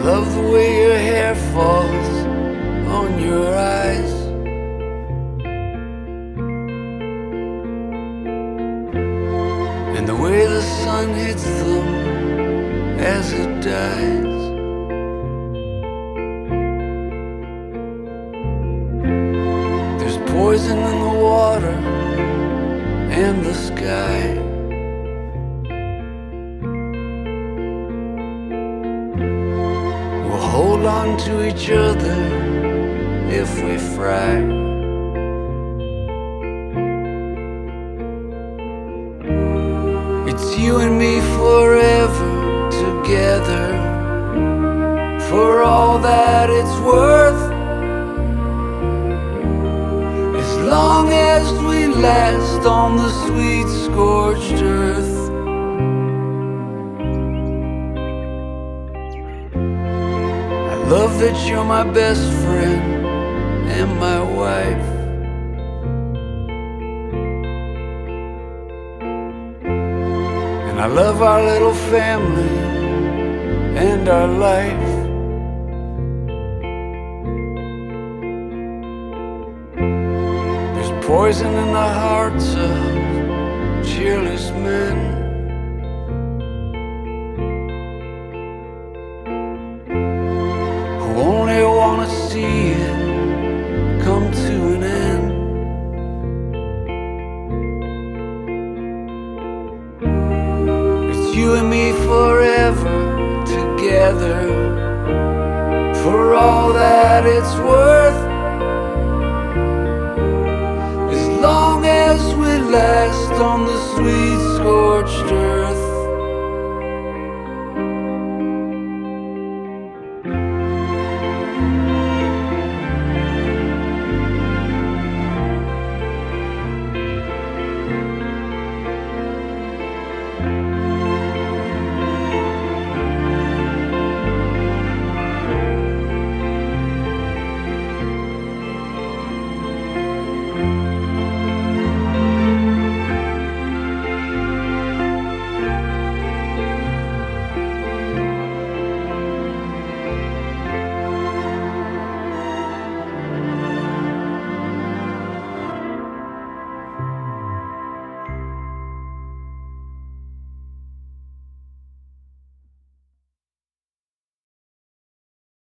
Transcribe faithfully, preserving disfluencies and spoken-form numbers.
Love the way your hair falls on your eyes. And the way the sun hits them as it dies. There's poison in the water and the sky. We'll hold on to each other if we fry. It's you and me forever together, for all that it's worth. As long as we last on the sweet scorched earth. I love that you're my best friend and my wife. And I love our little family and our life. There's poison in the hearts of cheerless men, who only wanna see it come to an end. It's you and me forever together, for all that it's worth. As long as we last on the sweet scorched